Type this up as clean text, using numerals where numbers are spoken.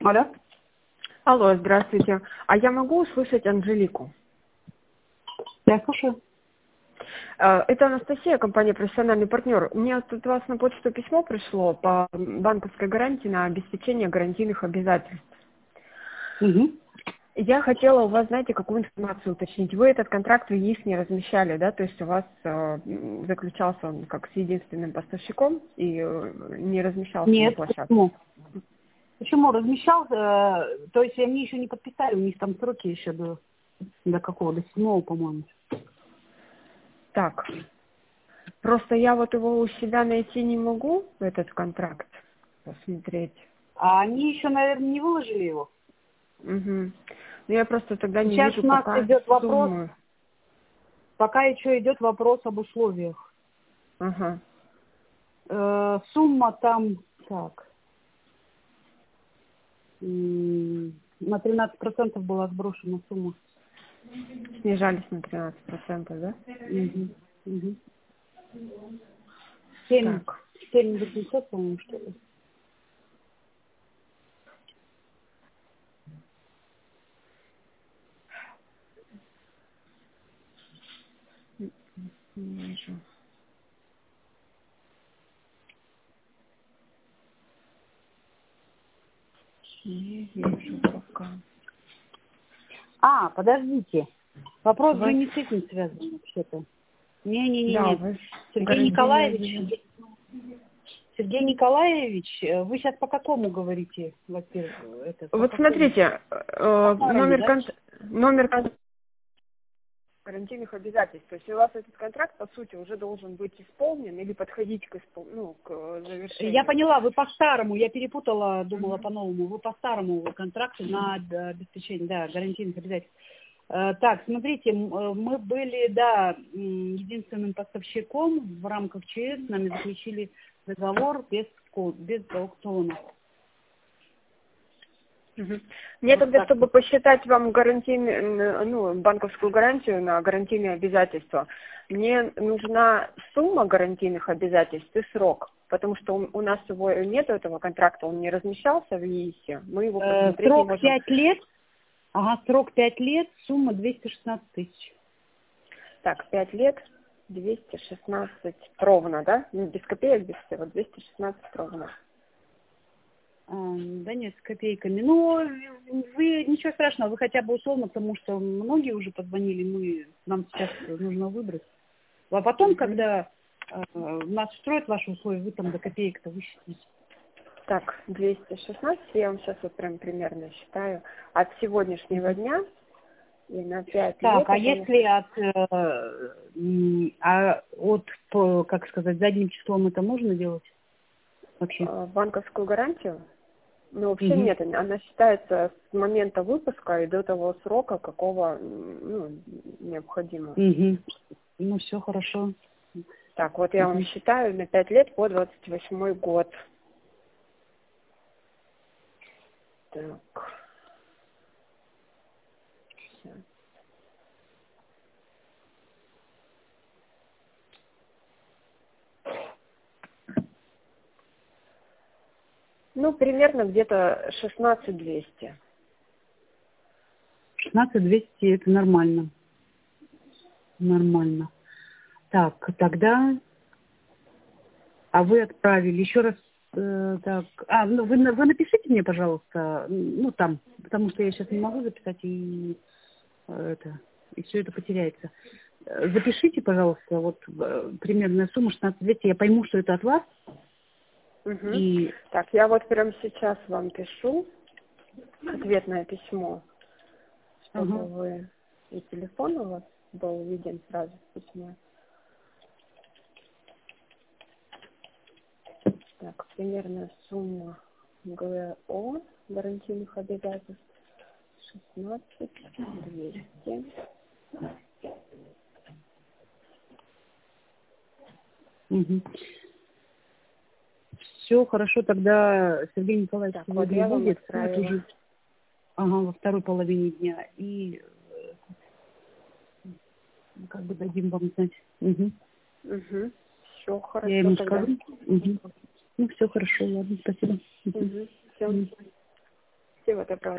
Алло? Алло, здравствуйте. А я могу услышать Анжелику? Я слушаю. Это Анастасия, компания «Профессиональный партнер». Мне тут у вас на почту письмо пришло по банковской гарантии на обеспечение гарантийных обязательств. Угу. Я хотела у вас, знаете, какую информацию уточнить. Вы этот контракт в ЕИС не размещали, да? То есть у вас заключался он как с единственным поставщиком и не размещался на Нет, площадке? почему? Почему размещал? То есть они еще не подписали, у них там сроки еще до какого? До 7-го, по-моему. Так, просто я вот его у себя найти не могу, этот контракт, посмотреть. А они еще, наверное, не выложили его. Угу. Ну, я просто тогда не Сейчас вижу у нас пока идет вопрос, суммы. пока еще идет вопрос об условиях. Ага. Сумма там, так, на 13% была сброшена сумма. Снижались на 13%, да? Угу. Угу. 7 Так. 800, по-моему, что ли. Не вижу. Не вижу пока. Подождите. Вопрос же Вас... не с этим связан вообще-то. Да, Не-не-не-не. вы Сергей гарантийные Николаевич, обязательства. Сергей Николаевич, вы сейчас по какому говорите? Во-первых, по Вот какому? смотрите, По-старому, да? номер гарантийных обязательств. То есть у вас этот контракт, по сути, уже должен быть исполнен или подходить к Я завершению. поняла, вы по-старому, я перепутала, думала Мгм. по-новому. Вы по-старому контракту на обеспечение, да, гарантийных обязательств. Так, смотрите, мы были, да, единственным поставщиком в рамках ЧС, с нами заключили договор без аукциона. Мгм. Мне Вот тогда, так. чтобы посчитать вам банковскую гарантию на гарантийные обязательства, мне нужна сумма гарантийных обязательств и срок, потому что у нас его нет этого контракта, он не размещался в ЕИСе, мы его посмотреть не Срок можем. 5 лет. Ага, срок 5 лет, сумма 216 тысяч. Так, 5 лет, 216 ровно, да? Ну, без копеек, без всего, 216 ровно. Да нет, с копейками. Ну, вы, ничего страшного, вы хотя бы условно, потому что многие уже позвонили, нам сейчас нужно выбрать. А потом, Мгм. когда нас устроят ваши условия, вы там до копеек-то высчитаете. Так, 216, я вам сейчас вот прям примерно считаю, от сегодняшнего дня и на 5 Так, лет а это если как сказать, задним числом это можно делать вообще? банковскую гарантию? Ну, вообще Угу. нет, она считается с момента выпуска и до того срока, какого необходимо. Угу. Ну, все хорошо. Так, вот я вам Угу. считаю на 5 лет по 28 год. Так, щас. Ну, примерно где-то 16 200. 16 200 это нормально. Нормально. Так, тогда... А вы отправили еще раз... так. Вы напишите мне, пожалуйста, там, потому что я сейчас не могу записать, и все это потеряется. Запишите, пожалуйста, вот примерная сумма 16 200. Я пойму, что это от вас. Угу. И... Так, я вот прямо сейчас вам пишу ответное письмо, чтобы Ага. вы и телефон у вас был виден сразу в письме. Так, примерная сумма ГО гарантийных обязательств 16 200. Угу. Все хорошо, тогда Сергей Николаевич Так, вот сегодня я вам будет, это отправила. уже во второй половине дня, и как бы дадим вам знать. Угу. Угу. Все Я хорошо ему тогда. скажу. Угу. Ну, все хорошо, ладно, спасибо. Угу. Угу. Все. Мгм. участие в этой программе.